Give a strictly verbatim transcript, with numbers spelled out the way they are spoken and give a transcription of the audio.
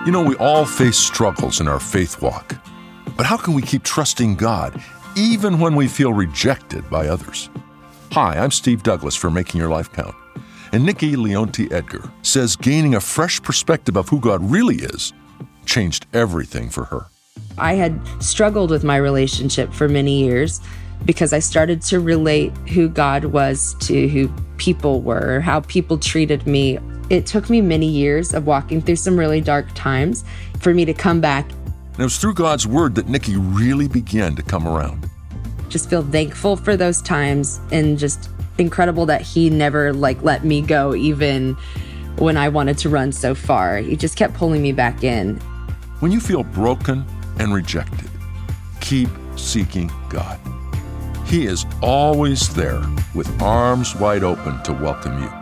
You know, we all face struggles in our faith walk. But how can we keep trusting God even when we feel rejected by others? Hi, I'm Steve Douglas for Making Your Life Count. And Nikki Leonti Edgar says gaining a fresh perspective of who God really is changed everything for her. I had struggled with my relationship for many years because I started to relate who God was to who people were, how people treated me. It took me many years of walking through some really dark times for me to come back. And it was through God's word that Nikki really began to come around. Just feel thankful for those times and just incredible that he never like let me go even when I wanted to run so far. He just kept pulling me back in. When you feel broken and rejected, keep seeking God. He is always there with arms wide open to welcome you.